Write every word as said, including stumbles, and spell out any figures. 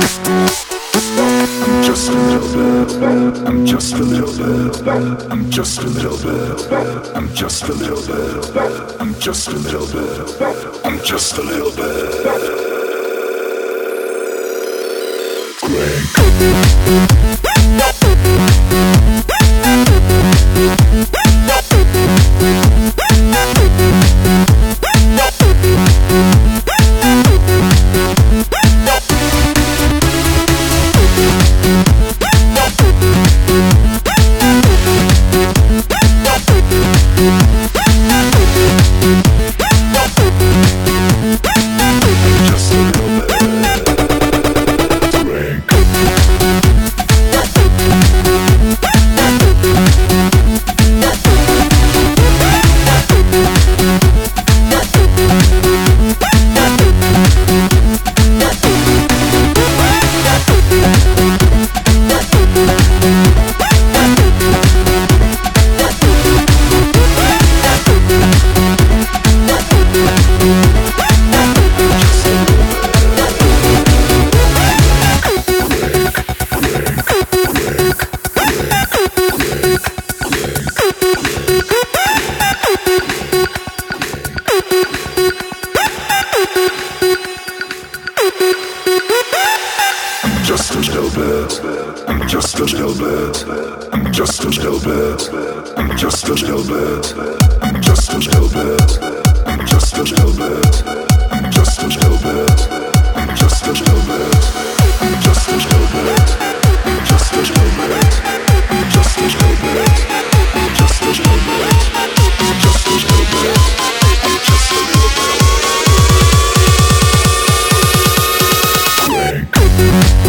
just a little bit. I'm just a little bit. I'm just a little bit. I'm just a little bit. I'm just a little bit. I'm just a little bit. Just a little bit. I'm just a little bit. I'm just a little bit. I'm just a little bit. I'm just a little bit. I'm just a little bit. I'm just a little bit. I'm just a little bit. I'm just a little bit. I'm just a little bit. I'm just a little bit. I'm just a little bit. I'm just a little bit. I'm just a little bit. Crank.